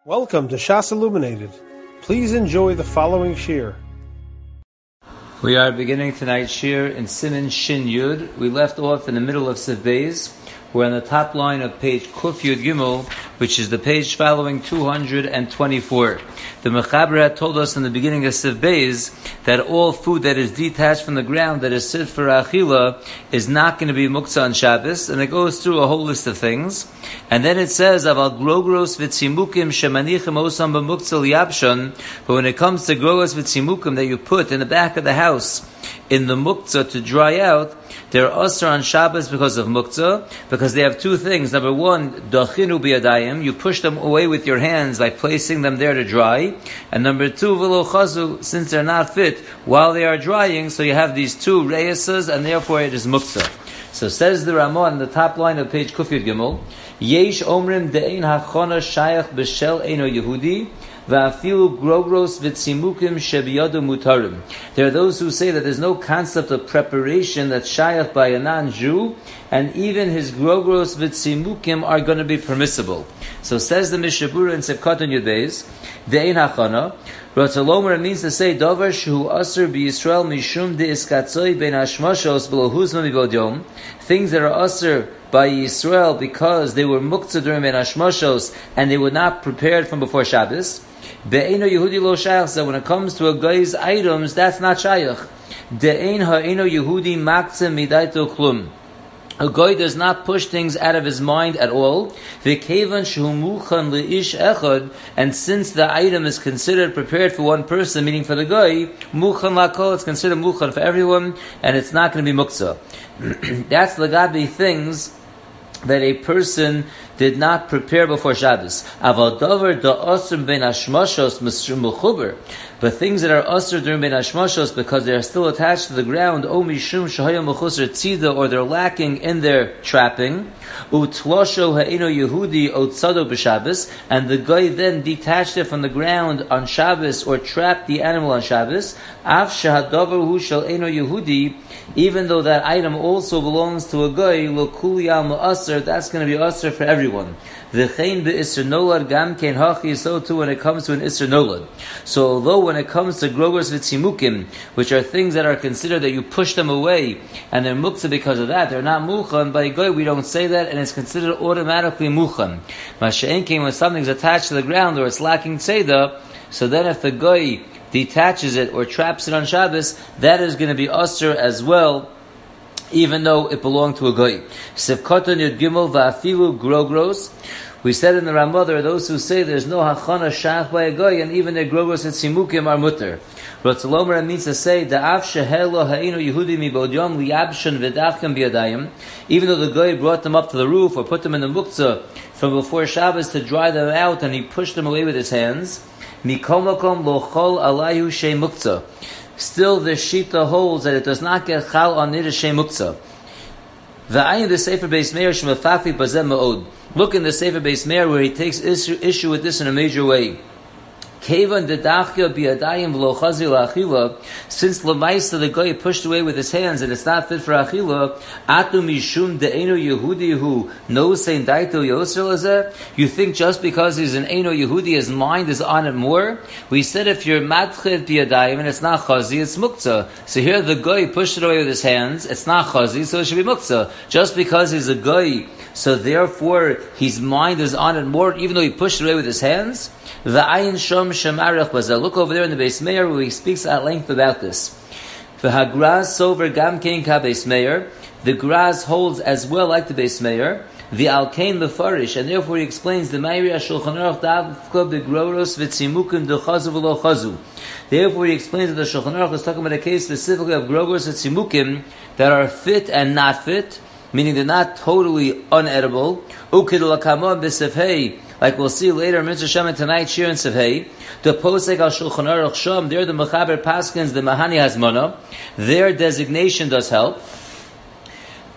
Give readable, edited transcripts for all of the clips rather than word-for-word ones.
Welcome to Shas Illuminated. Please enjoy the following shir. We are beginning tonight's shir in Siman Shin Yud. We left off in the middle of Siv Beis. We're on the top line of page Kuf Yud Gimel, which is the page following 224. The Mechaber had told us in the beginning of Siv Beis that all food that is detached from the ground, that is sit for achila, is not going to be muktzah on Shabbos, and it goes through a whole list of things. And then it says, Aval grogros v'tzimukim shemanichim osam b'muktzah liyabshan, but when it comes to grogros v'tzimukim that you put in the back of the house, in the muktzah to dry out, they're usher on Shabbos because of muktzah, because they have two things. Number one, dachinu biyadayim, you push them away with your hands by placing them there to dry. And number two, v'lo chazu, since they're not fit while they are drying, so you have these two reyesas, and therefore it is muktzah. So says the Ramah on the top line of page Kuf Yud Gimel, Yesh omrim de'ein hachona shayach b'shel eino Yehudi, v'afilu grogros v'tzimukim shebiyadu mutarim. There are those who say that there's no concept of preparation that's shayach by a non-Jew, and even his grogros v'tzimukim are going to be permissible. So says the Mishabura in Sevkatan Yud Beis, de'ein hachona, Ratzalomer means to say davar shehu aser b'Yisrael mishum de'iskatzoi ben hashmashos v'lo huzma mibodyom, things that are aser by Yisrael because they were muktzah during ben hashmashos and they were not prepared from before Shabbos. Be'eino Yehudi lo shayach, so when it comes to a guy's items, that's not shayach. De'ein ha'eino Yehudi maktzeh midaito klum. A guy does not push things out of his mind at all. V'kevan shehu muchan le'ish echad, and since the item is considered prepared for one person, meaning for the guy, muchan lakol, it's considered muchan for everyone, and it's not going to be muktzah. That's lagabi things that a person did not prepare before Shabbos. Aval davar da asr ben hashmashos mechuber, but things that are asr during ben hashmashos because they are still attached to the ground, o mishum shahaya mechusar tzida, or they're lacking in their trapping, utlosho ha'eno Yehudi otzado b'Shabbos, and the guy then detached it from the ground on Shabbos or trapped the animal on Shabbos. Af shehadavar hu shel eno Yehudi, even though that item also belongs to a guy, lo kuli al ma'asr, that's going to be asr for everyone. V'chein be'isr nolad gam kein hachi, so too when it comes to an isr nolad. So although when it comes to grogros v'tzimukim, which are things that are considered that you push them away, and they're muktzah because of that, they're not muchan, by goy we don't say that, and it's considered automatically muchan. Masha'en came when something's attached to the ground, or it's lacking tzeda, so then if the goy detaches it or traps it on Shabbos, that is going to be asr as well, even though it belonged to a goy. Sevkatan Yud Gimel va'afilu grogros. We said in the Ramah, there are those who say there's no hachana shach by a goy, and even their grogros and tzimukim are mutter. Ratzalomer means to say da'af shehelo ha'inu Yehudi mibodyom liyabshan v'dachkem biyadayim. Even though the goy brought them up to the roof or put them in the muktzah from before Shabbos to dry them out, and he pushed them away with his hands, mikol makom lo chol alayhu shei muktzah. Still, the shita holds that it does not get chal on it as shei muktzah. V'ayin the Sefer Beis Meir shemafafli bazeh ma'od. Look in the Sefer Beis Meir where he takes issue with this in a major way. Kevan dedachya biyadayim v'lo chazi la'achila, since l'maisa the guy pushed away with his hands and it's not fit for achila, atu mishum de'eno Yehudi hu no sein daito yosel azeh, you think just because he's an eno Yehudi his mind is on it more? We said if you're matchet biyadayim and it's not chazi, it's muktzah. So here the guy pushed it away with his hands, it's not chazi, so it should be muktzah. Just because he's a guy, so therefore his mind is on it more, even though he pushed it away with his hands. V'ayin shom shemarach bazeh. Look over there in the Beis Meir where he speaks at length about this. V'hagraz sover gam kein ka Beis Meir. The Graz holds as well like the Beis Meir. V'alkein mefarish, and therefore he explains the Meiri HaShulchan Aruch davka begroros v'tzimukim dechazu v'lo chazu. Therefore he explains that the Shulchan Aruch is talking about a case specifically of groros v'tzimukim that are fit and not fit, meaning they're not totally unedible. Ukid l'kamah b'sefhei, like we'll see later in Mitzvah Shem tonight, Shir and Sevhei. The Posek al Shulchan Aruch Sham, there the Mechaber Paskins, the Mahani Hazmana, their designation does help.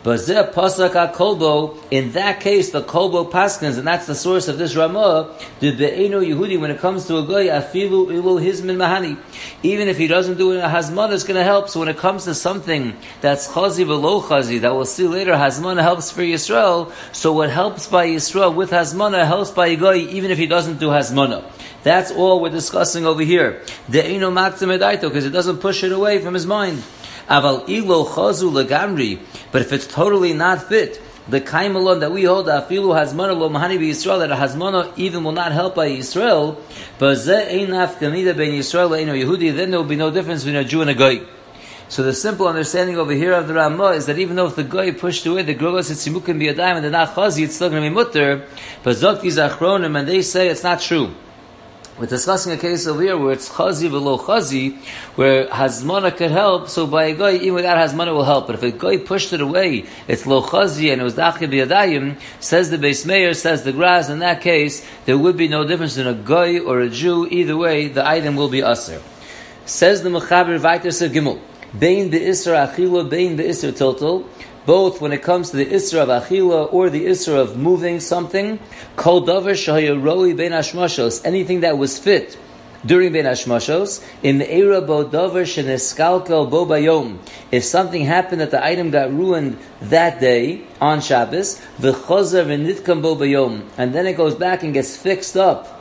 Bazeh pasak kolbo. In that case, the kolbo paskins, and that's the source of this Ramah. The be'eno Yehudi, when it comes to a goy, afilu ilul hizmin mahani. Even if he doesn't do it, a hazmana is going to help. So when it comes to something that's chazi v'lo chazi, that we'll see later, hazmana helps for Yisrael. So what helps by Yisrael with hazmana helps by a goy, even if he doesn't do hazmana. That's all we're discussing over here. De'eno maktzim edaito, because it doesn't push it away from his mind. Aval ilo chazu legamri. But if it's totally not fit, the kaimalon that we hold, afilu hazmana lo mahani be Yisrael, that a hazmana even will not help by Yisrael, but ze ein nafkamida ben Yisrael le'eno Yehudi, then there will be no difference between a Jew and a goy. So the simple understanding over here of the Ramah is that even though if the goy pushed away the grogos etzimukim biyadayim and they're not chazi, it's still going to be mutter. But zokti zachronim, and they say it's not true. We're discussing a case over here where it's chazi v'lo chazi, where hazmana could help, so by a goy, even without hazmana will help. But if a goy pushed it away, it's lo chazi and it was dachke b'yadayim, says the Beis Meir, says the Graz, in that case, there would be no difference in a goy or a Jew. Either way, the item will be aser. Says the Mechaber Vayter Sev Gimel, bein be'isra achila, bein be'isra total, both when it comes to the Isra of Achila or the Isra of moving something, Kol Davar Shahaya Roi Ben Hashmashos, anything that was fit during Ben Hashmashos, in the Eira Bo Davar Sheneskalkel Bo Bayom, if something happened that the item got ruined that day on Shabbos, V'chozer V'nitkam Bo Bayom, and then it goes back and gets fixed up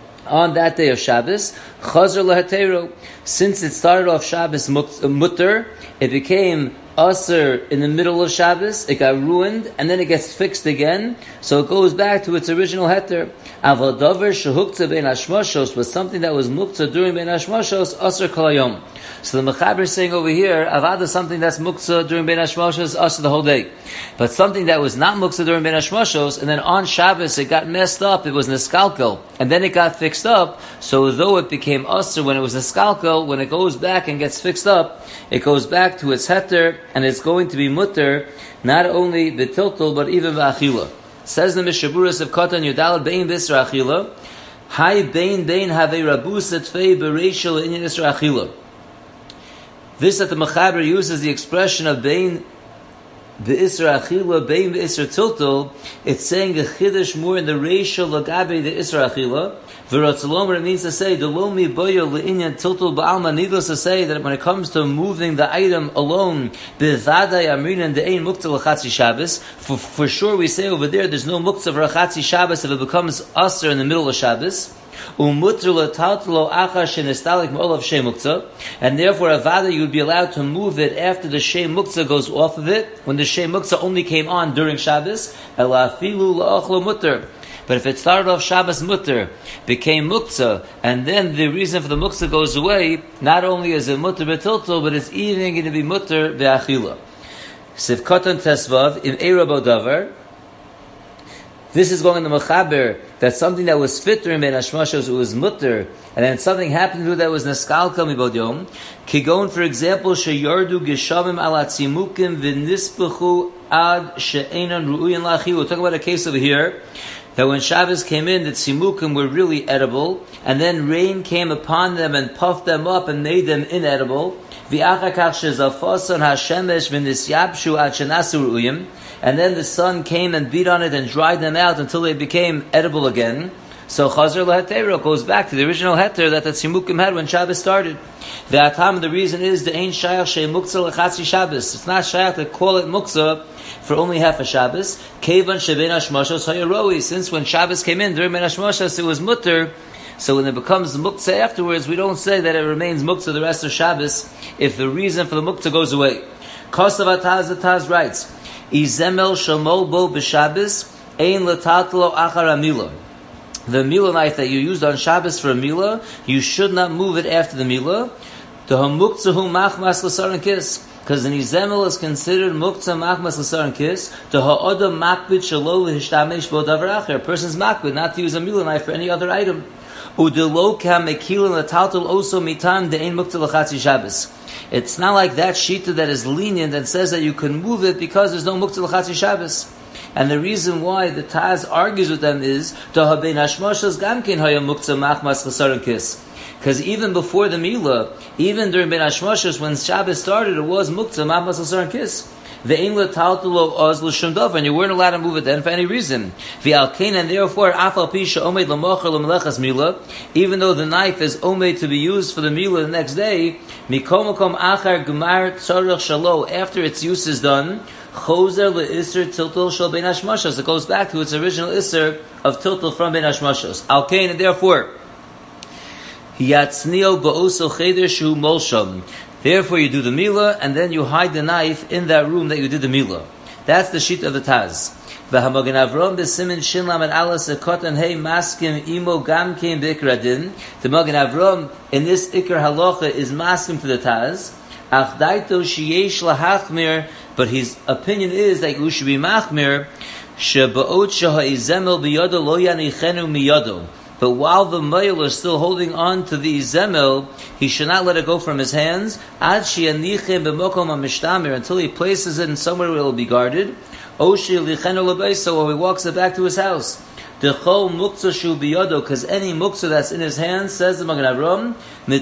on that day of Shabbos, Chazer Lahatero, since it started off Shabbos mutter, it became Aser in the middle of Shabbos, it got ruined, and then it gets fixed again, so it goes back to its original heter. Avodavar shehukta ben hashmashos was something that was mukta during ben hashmashos, Aser kalayom. So the Mechaber is saying over here, Avada something that's mukta during ben hashmashos, Aser the whole day. But something that was not mukta during ben hashmashos, and then on Shabbos it got messed up, it was neskalkel, and then it got fixed up, so though it became Aser when it was neskalkel, when it goes back and gets fixed up, it goes back to its heter, and it's going to be mutter, not only betiltul, but even ba'achila. Says the Mishaburas of Katan Yudal Bein Bisra Achila, Hai Bein Have Rabus Etfei Bereishel Inyan Isra Achila. This that the Mechaber uses the expression of Bein Isra Achila, Bein Isra Tiltul, it's saying a chiddush more in the Reishel Lagabe the Isra Achila. V'ratzalomer, it means to say, the lomi boyo le'inyan tiltul ba'alma, needless to say that when it comes to moving the item alone, b'vadai amrinan de'ein mukta l'chatzi Shabbos, for sure we say over there's no mukta v'chatzi Shabbos if it becomes aser in the middle of Shabbos, umutr l'taltlo achar shenestalik ma'olav shei mukta, and therefore avada you would be allowed to move it after the shei mukta goes off of it, when the shei mukta only came on during Shabbos, elafilu la'achlo mutter. But if it started off Shabbos mutter, became muktzah, and then the reason for the muktzah goes away, not only is it mutter betiltul, but it's even going to be mutter be'achila. Sivkatan tesvav im eira bodavar. This is going in the Mechaber, that something that was fit during Ben Hashmashos, it was mutter, and then something happened to it that was neskalka mibodyom. Kigon, for example, sheyardu geshavim ala tzimukim v'nispechu ad she'enan ru'uyin la'achila. We'll talk about a case over here, that when Shabbos came in, the tzimukim were really edible, and then rain came upon them and puffed them up and made them inedible. And then the sun came and beat on it and dried them out until they became edible again. So Chazer Lahatero goes back to the original heter that the tzimukim had when Shabbos started. The reason is the Ein Shayach Shei Muktzah L'Chatzi Shabbos. It's not Shayach to call it Muktzah for only half a Shabbos. Kevan Shebein Hashmashos Hayaroi. Since when Shabbos came in during Ben Hashmashos, it was mutter. So when it becomes Muktzah afterwards, we don't say that it remains Muktzah the rest of Shabbos if the reason for the Muktzah goes away. Kosav Ataz writes, Izemel Shamol Bo B'Shabbos Ein L'Tatlo Achar Amila. The Milah knife that you used on Shabbos for a Milah, you should not move it after the Milah. The Hamuktzah Machmas L'Sar and Kiss. Because the Nizemel is considered Muktzah Machmas L'Sar and Kiss. The Ha'oda Makbid Shalo V'Hishtamesh Bo Davar Acher. A person's Makbid not to use a Milah knife for any other item. Udelo Kam Mekilin L'Taltul Also Mitam De'ein Muktzah L'Chatzi Shabbos. It's not like that shita that is lenient and says that you can move it because there's no Muktzah L'Chatzi Shabbos. And the reason why the Taz argues with them is because even before the Milah, even during Ben Hashmashos, when Shabbos started, it was Muktzah Machmas L'Sar and Kiss. and you weren't allowed to move it then for any reason. And therefore, even though the knife is omed to be used for the milah the next day, after its use is done, it goes back to its original isser of tiltul from ben hashmashos. And therefore, therefore you do the milah, and then you hide the knife in that room that you did the milah. That's the sheet of the Taz. V'hamagen Avram b'simin shinlam and alas ekotan hey maskim imo gam kein b'ikradin. The Magen Avram in this ikar halacha is maskim to the Taz. Ach daito sheyesh lahachmir, but his opinion is that you should be machmir shebaot sheha'izemel biyado lo yanichenu miyado. But while the male is still holding on to the zemel, he should not let it go from his hands until he places it in somewhere where it will be guarded. Or he walks it back to his house. Because any muktzah that's in his hand, says the Magen Avram,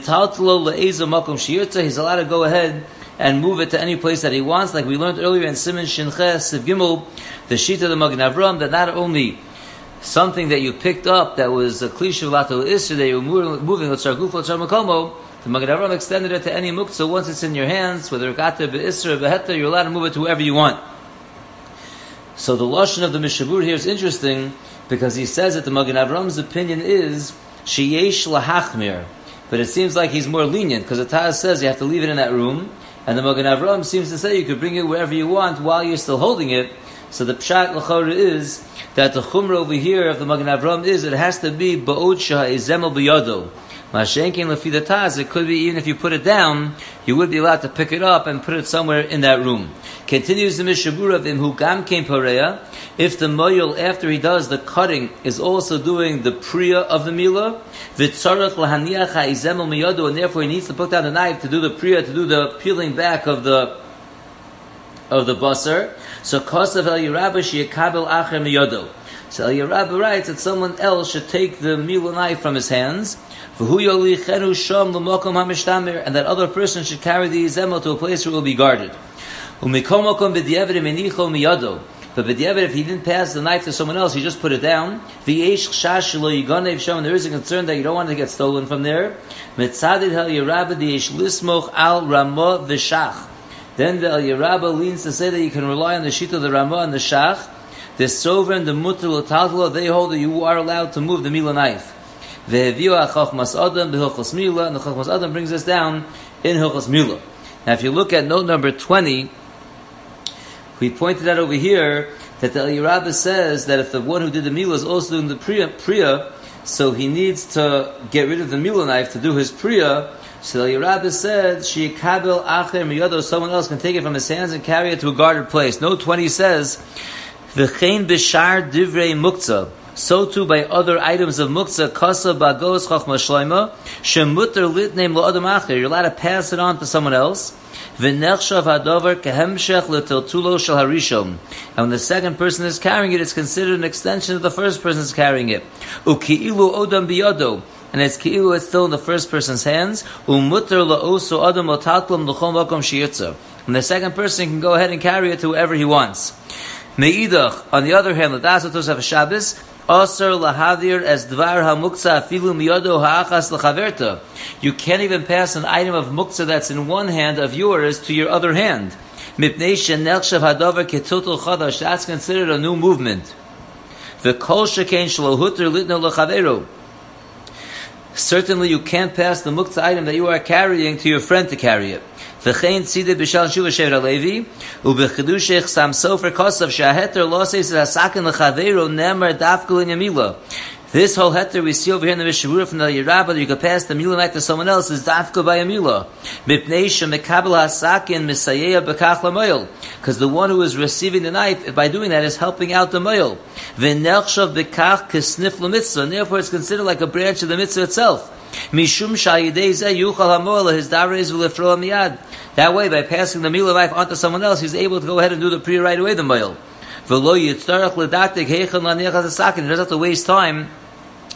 he's allowed to go ahead and move it to any place that he wants, like we learned earlier in Siman Shinches Siv Gimel, the sheet of the Magen Avram, that not only something that you picked up that was a klisha lato isra that you were moving l'tzar gufo l'tzar makomo, the Magen Avram extended it to any muktzah once it's in your hands, whether gata be'isra be'heta, you're allowed to move it to whoever you want. So the lashon of the Mishabur here is interesting because he says that the Magen Avram's opinion is sheyesh lahachmir, but it seems like he's more lenient because the Taz says you have to leave it in that room, and the Magen Avram seems to say you could bring it wherever you want while you're still holding it. So the pshat l'chora is that the chumrah over here of the Magen Avram is it has to be ba'od sheha'izemel b'yado. Mashenkin lefi the Taz, it could be even if you put it down, you would be allowed to pick it up and put it somewhere in that room. Continues the Mishabur of him who gam came pareya. If the moyel after he does the cutting is also doing the priya of the milah, v'tzarach lahaniach ha'izemel b'yado, and therefore he needs to put down the knife to do the priya, to do the peeling back of the basar. So Kosav El Yerabah sheyakabel acher miyodo. So El Yerabah writes that someone else should take the milah knife from his hands, and that other person should carry the zemel to a place where it will be guarded. But b'diavad, if he didn't pass the knife to someone else, he just put it down. There is a concern that you don't want it to get stolen from there. Then the El Yerabah leans to say that you can rely on the sheet of the Ramah and the Shach. The Sovereign, the Mutter, they hold that you are allowed to move the milah knife. And the Chachmas Adam brings us down in Hilchos Milah. Now if you look at note number 20, we pointed out over here that the El Yerabah says that if the one who did the milah is also doing the priya, so he needs to get rid of the milah knife to do his priya. So the El Yerabah said, "Sheikabel acher miyado," someone else can take it from his hands and carry it to a guarded place. Note 20 says, "V'chein b'shar divrei muktzah." So too by other items of muktzah, kasa bagos chachma shloima, shemuter litneim lo'adam acher. You're allowed to pass it on to someone else. V'nechshav hadover kehemshech letiltulo shel harishon. And when the second person is carrying it, it's considered an extension of the first person is carrying it. Uki'ilu odam biyado. And it's ki'ilu, it's still in the first person's hands. Umuter la'osu adam lo'tatlam l'chol makom sheyirtza. And the second person can go ahead and carry it to wherever he wants. Me'idach, on the other hand, l'dasatos of Shabbos, Asar lahadir as dvar hamuktzah afilu miyado ha'achas l'chaverta. You can't even pass an item of muktzah that's in one hand of yours to your other hand. Mipnei shenelchshav hadavar ketutul chadash. That's considered a new movement. V'kol shekain shlohuter litno l'chaveru. Certainly you can't pass the muktzah item that you are carrying to your friend to carry it. V'chein tzideh b'shal shuva shever alevi u'b'chidushech sam sofer kosav shaheter lo seis hasakin l'chaveiro nemar dafkul in yamila. This whole heter we see over here in the Mishabura from the Yerabah that you could pass the milah knife to someone else is dafkul by yamila. Mipnei shemekabel hasakin misayeya b'kach lamoyel, because the one who is receiving the knife by doing that is helping out the moyel. V'nechshav b'kach kesnif l'mitzvah, and therefore it's considered like a branch of the mitzvah itself. Mishum shayidei zeh yuchal hamoyel his dareis v'lefro miyad. That way, by passing the milah knife onto someone else, he's able to go ahead and do the priya right away, the moyel. V'lo yitzarach l'daktik heichan laniach hasakin. He doesn't have to waste time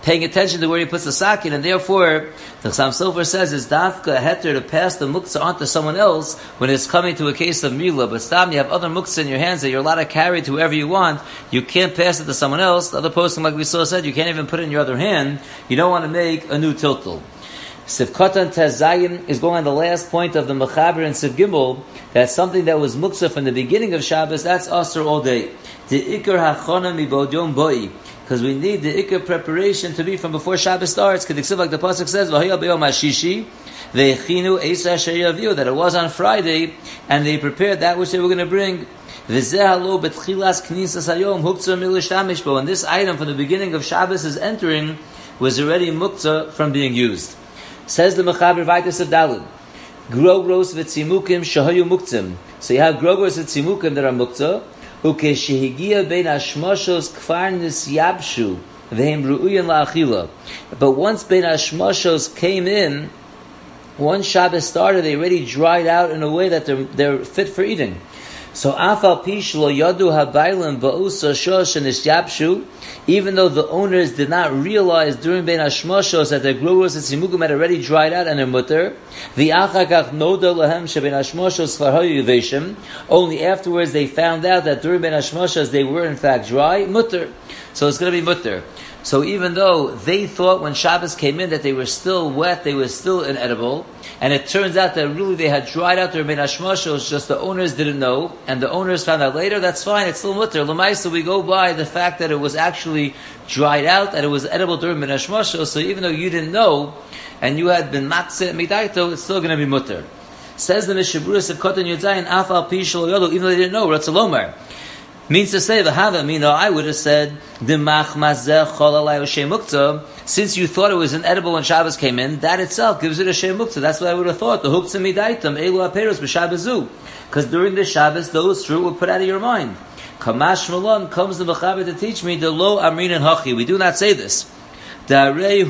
paying attention to where he puts the sakin, and therefore the Chassam Sofer says it's dafka heter to pass the muktzah onto someone else when it's coming to a case of mila. But stam, you have other muktzah in your hands that you're allowed to carry to whoever you want. You can't pass it to someone else. The other person, like we said, you can't even put it in your other hand. You don't want to make a new tiltul. Sivkatan Tezayim is going on the last point of the Mechaber and Siv Gimel. That's something that was muktzah from the beginning of Shabbos. That's Asr all day. The Ikar Hachana Mibod Yom Boi. Because we need the Ikar preparation to be from before Shabbos starts. K'diksiv, like the pasuk says, V'haya B'yom HaShishi Ve'echinu Eisa Asher Yaviu, that it was on Friday, and they prepared that which they were going to bring. V'zeh halo betchilas knisas hayom huktzah milishtamish. But when this item from the beginning of Shabbos is entering, was already muktzah from being used. Says the Mechaber Vaitis of Dalud, Grogros v'tzimukim shahayu muktzim. So you have grogros v'tzimukim that are muktzah. Ukeshehigia bein hashmashos kfar nisyabshu v'hem ru'uyan la'achila. But once bein hashmashos came in, once Shabbos started, they already dried out in a way that they're fit for eating. So afal pish lo yadu habaylim ba'usa shosh and nisyabshu. Even though the owners did not realize during Bein Hashmashos that their grogros and tzimukim had already dried out and their mutter, only afterwards they found out that during Bein Hashmashos they were in fact dry, mutter. So it's going to be mutter. So even though they thought when Shabbos came in that they were still wet, they were still inedible, and it turns out that really they had dried out their Bein Hashmashos, just the owners didn't know, and the owners found out later, that's fine, it's still mutter. L'maisa, we go by the fact that it was actually dried out, that it was edible during Bein Hashmashos, so even though you didn't know, and you had been matzeh midaito, it's still going to be mutter. Says the Mishaburas of Kotan Yudzayin, Afal Pishal Yodu, even though they didn't know, Ratzalomar. Means to say, I would have said, since you thought it was inedible when Shabbos came in, that itself gives it a shem muktzah. That's what I would have thought. The huktzah midaitam, elu aperos b'shabbazu. Because during the Shabbos, those fruit were put out of your mind. Kamash Malon comes the Mechaber to teach me, the lo amrin and hachi. We do not say this. Because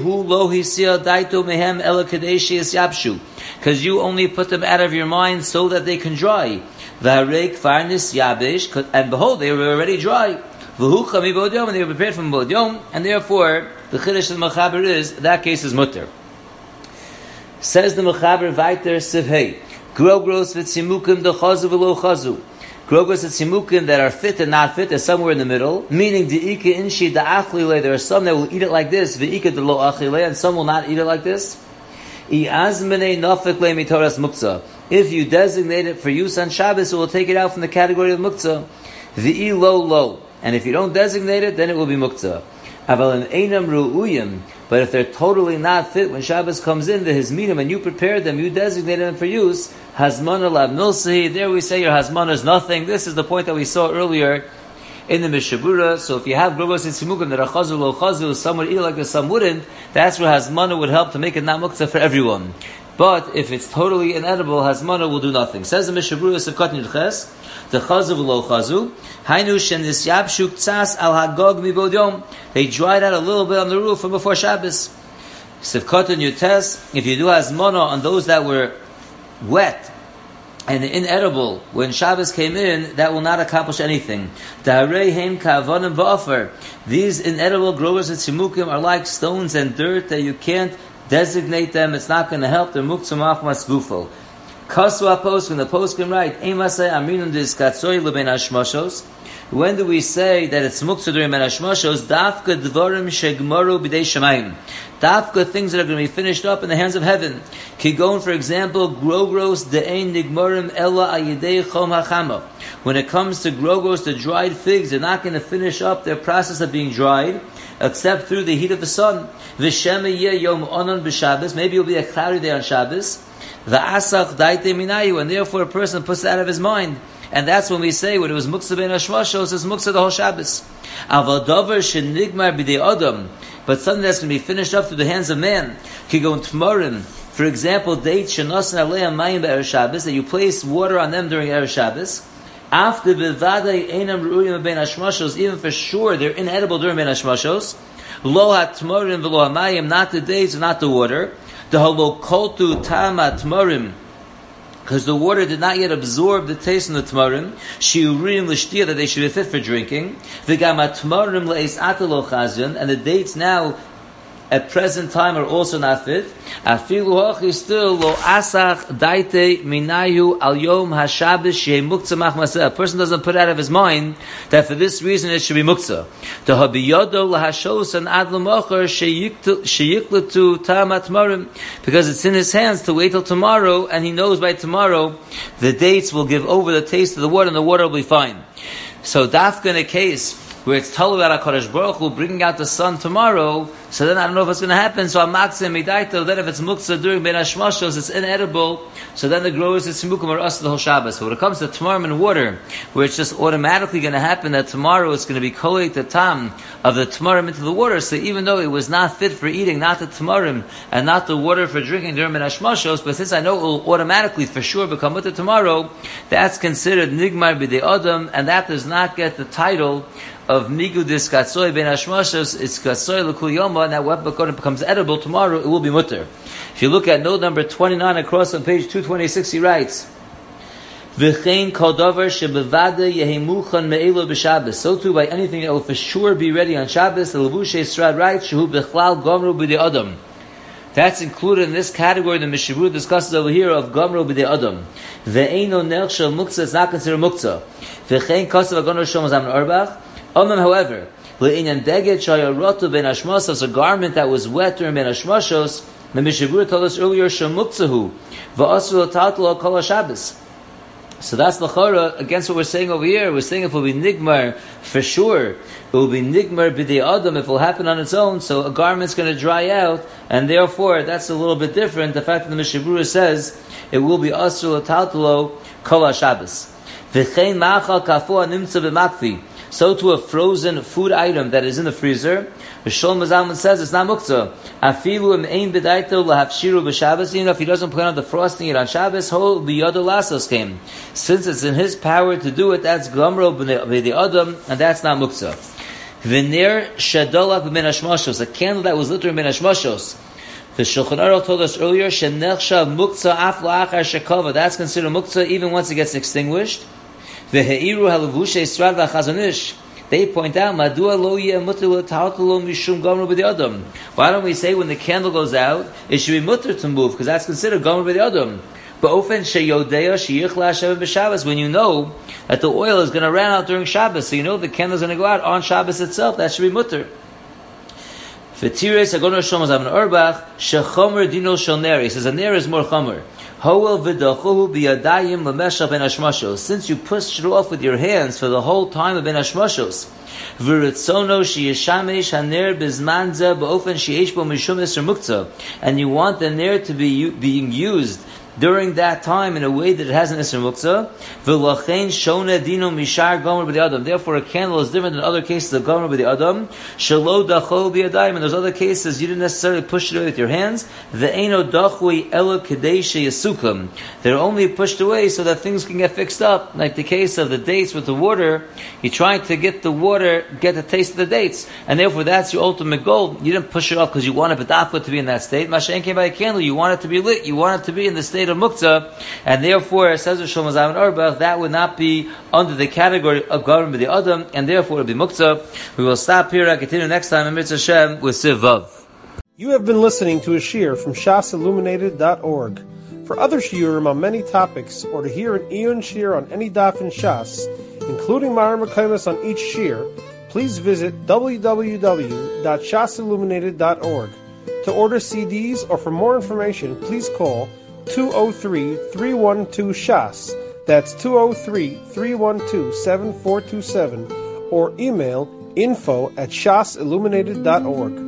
you only put them out of your mind so that they can dry. And behold, they were already dry. And they were prepared from Bod Yom, and therefore the Chiddush of the Mechaber is that case is mutter. Says the Mechaber Vaiter Sivhei, Grogros v'tzimukim dechazu v'lo chazu. Grogros and tzimukim that are fit and not fit is somewhere in the middle. Meaning de'ika inshi da'achlile, there are some that will eat it like this, v'ika de'lo achlile, and some will not eat it like this. I'azmenei nafik le mitoras muktzah. If you designate it for use on Shabbos, it will take it out from the category of muktzah. V'i lo. And if you don't designate it, then it will be muktzah. Aval in einam ru'uyim. But if they're totally not fit, when Shabbos comes in, the hizminim, and you prepare them, you designate them for use, hazmana lav milsahi, there we say your hazmana is nothing. This is the point that we saw earlier in the Mishabura. So if you have grogos and tzimukim that are chazu lo chazu, some would eat like this, some wouldn't, that's where hazmana would help to make it not muktzah for everyone. But if it's totally inedible, hazmana will do nothing. Says the Mishabura Sivkat Nidches, the chazu lo chazu, hainu shen nisyabshu ktsas al hagog mibod yom. They dried out a little bit on the roof from before Shabbos. Sivkat Nidches, if you do hazmana on those that were wet and inedible when Shabbos came in, that will not accomplish anything. These inedible grogos and tzimukim are like stones and dirt that you can't designate them. It's not going to help. They're muktzah machmas gufo. Kaswa post, when the post can write, when do we say that it's muktzah during Ben Hashmoshos? Dafka dvarim shegmaru b'dei shemayim. Dafka, things that are going to be finished up in the hands of heaven. Kigon, for example, grogros de'ein nigmarim ella ayidei chom hachama. When it comes to grogros, the dried figs, they're not going to finish up their process of being dried, except through the heat of the sun. V'shema yeh yom onon b'Shabbos. Maybe it'll be a cloudy day on Shabbos. V'asach daite minayu. And therefore a person puts it out of his mind. And that's when we say, when it was muktzah ben hashmashos, it's muktzah the whole Shabbos. Avodavar shenigmar b'dei adam. But something that's going to be finished up through the hands of man. Kigon tmorim. For example, dates shenosan aleim mayim be'er Shabbos, that you place water on them during Erev Shabbos. After b'vadai einam ru'uyim ben hashmashos, even for sure they're inedible during ben hashmashos. Lo hatmorim v'lo hamayim, not the dates, not the water. The halo koltu tam hatmorim, because the water did not yet absorb the taste in the tmarim, shiurim l'shtia, that they should be fit for drinking. V'gam hatmarim le'es atalo chazyon, and the dates now at present time are also not fit. Afilu hachi still lo asach daite minayu al yom hashabbos shei muktzah machmaseh. A person doesn't put out of his mind that for this reason it should be muktzah. To habiyodo lahashos and ad l'mocher sheyiklatu tamat marim, because it's in his hands to wait till tomorrow, and he knows by tomorrow the dates will give over the taste of the water, and the water will be fine. So dafka in a case where it's told about HaKadosh Baruch Hu bringing out the sun tomorrow, so then I don't know if it's going to happen, so I'm maksim midaito, then if it's muktzah during Ben Hashmashos, it's inedible, so then the growers is simukum or us the whole Shabbos. So when it comes to tamarim and water, where it's just automatically going to happen that tomorrow it's going to be kolei the tam of the tamarim into the water, so even though it was not fit for eating, not the tamarim, and not the water for drinking during Ben Hashmashos, but since I know it will automatically for sure become with it tomorrow, that's considered nigmar b'dei adam, and that does not get the title of migudis katsoy ben hashmashos. It's katsoy l'kul yoma, and that when it becomes edible tomorrow, it will be mutter. If you look at note number 29 across on page 226, he writes, V'chein kol davar shebevada yehemuchan me'elo b'Shabbos. So too by anything that will for sure be ready on Shabbos, the Levushe Srad writes, shehu b'chlal gomru b'dei adam. That's included in this category the Mishabur discusses over here of Gomro b'dei Adam. Ve'eino nerchshel muktzah is not considered muktzah. V'chein kasav agono shom zam orbach. However, le'inyan deged shayarotu ben hashmashos, a garment that was wet during ben hashmashos, the Mishabur told us earlier shemukzahu va'asru l'tatlo kol Shabbos. So that's l'chara against what we're saying over here. We're saying if it will be nigmar for sure, it will be nigmar b'dei adam if it will happen on its own. So a garment's going to dry out, and therefore that's a little bit different. The fact that the Mishabura says it will be asru l'tatlo kol Shabbos. V'chein ma'achal kafua nimtza b'makfi. So to a frozen food item that is in the freezer, the Sholem Zalman says it's not muktzah. Afilu im ein b'daito lahafshiru b'Shabbos. Even if he doesn't plan on defrosting it on Shabbos, hol b'yado lasos came. Since it's in his power to do it, that's gomro b'dei adam, and that's not muktzah. V'ner shadolak b'ben hashmashos, a candle that was lit in ben hashmashos. The Shulchan Aruch told us earlier, shenechshav muktzah af la'achar shekava. That's considered muktzah even once it gets extinguished. V'he'iru halavushe Srad v'chazonish. They point out, Madua lo yeh mutter l'ta'atlo mishum gomro b'dei adam. Why don't we say when the candle goes out, it should be mutter to move, because that's considered gomro b'dei adam. But ofen sheyodea sheyichla Hashem b'Shabbos, when you know that the oil is going to run out during Shabbos, so you know the candle is going to go out on Shabbos itself, that should be mutter. V'tires agono shom zam orbach shechomer dino shel ner. He says a ner is more chomer. Since you pushed it off with your hands for the whole time of Ben Hashmashos, and you want the ner to be being used during that time in a way that it has an Isser Muktzah. Therefore, a candle is different than other cases of Gomer b'dei Adam. In those other cases, you didn't necessarily push it away with your hands. They're only pushed away so that things can get fixed up. Like the case of the dates with the water, you're trying to get the water, get the taste of the dates. And therefore, that's your ultimate goal. You didn't push it off because you wanted B'dafka to be in that state. Mashen came by a candle, you want it to be lit, you want it to be in the state of muktzah, and therefore, says Shlomo Zalman Auerbach, that would not be under the category of Gomer b'dei Adam, and therefore it would be muktzah. We will stop here and continue next time in Mitzvah Hashem with Siv Vav. You have been listening to a shiur from shasilluminated.org. For other shiurim on many topics, or to hear an Eon shiur on any daf in Shas, including Mara Mekaymas on each shiur, please visit www.shasilluminated.org. To order CDs or for more information, please call 203-312-SHAS. That's 203-312-7427, or email info@shasilluminated.org.